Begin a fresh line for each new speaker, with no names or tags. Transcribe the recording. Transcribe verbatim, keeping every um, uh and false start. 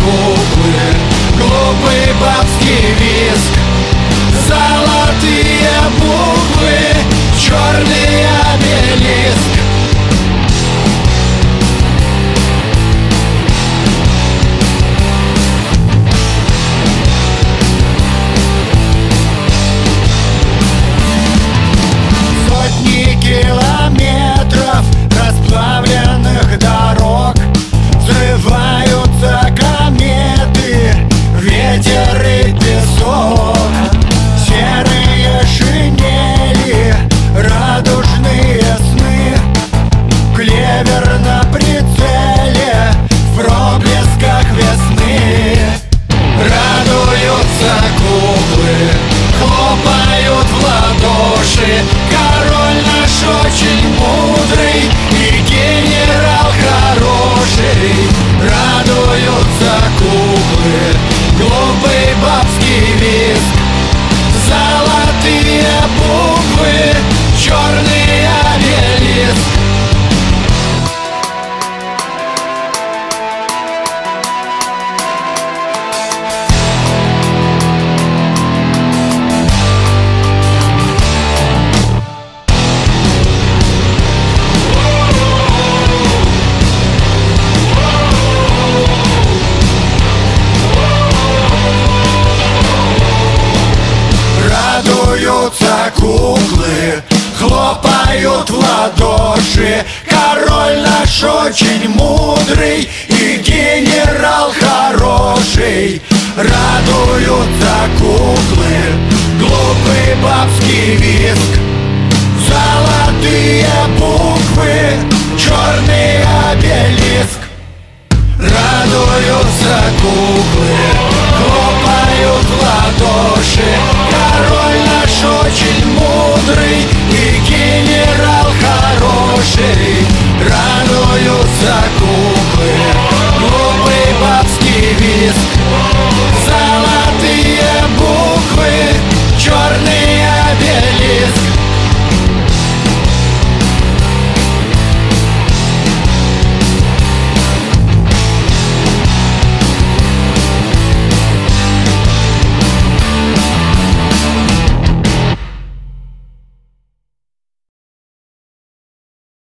куклы, глупый бабский визг, золотые буквы, черный обелиск. Сотни километров расплавленных дорог, взрываются кометы, ветер и песок. Серые шинели, радужные сны, клевер на прицеле, в проблесках весны. Радуются куклы, хлопают в ладоши. Король наш очень мудрый и генерал хороший. Радуются куклы, глупый бабский визг, золотые буквы, черный обелиск. Радуются куклы, хлопают в ладоши. Король наш очень мудрый и генерал хороший. Радуются куклы, глупый бабский визг, золотые буквы, черный обелиск. Радуются куклы, хлопают в ладоши. Король наш очень мудрый и генерал хороший. Радуются куклы, глупый бабский визг,